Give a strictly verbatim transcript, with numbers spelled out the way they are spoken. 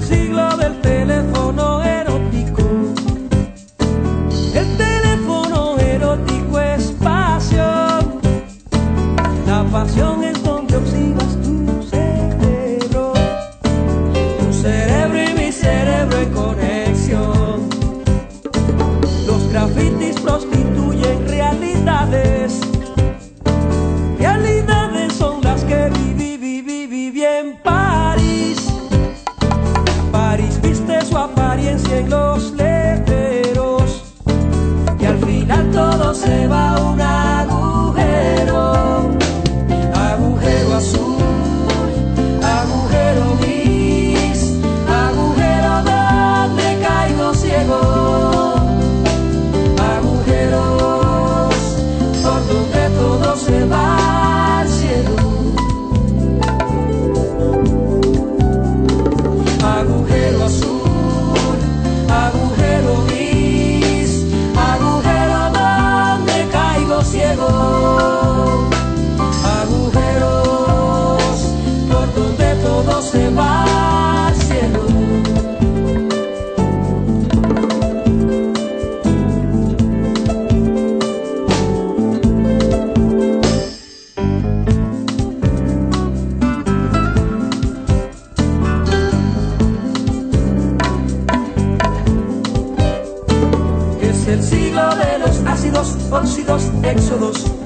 siglo del teléfono erótico. El teléfono erótico es pasión. La pasión es donde oxidas tu cerebro, tu cerebro y mi cerebro en conexión. Los grafitis prostituyen realidades. Realidades son las que viví, viví, viví en París. París viste su apariencia en los letreros y al final todo se va a un agujero. Agujero azul, agujero gris, agujero donde caigo ciego. Agujeros por donde todo se va al cielo. Agujero azul, agujero gris, agujero donde caigo ciego. Agujeros por donde todo se va al cielo. Es el siglo de los ácidos, óxidos, éxodos.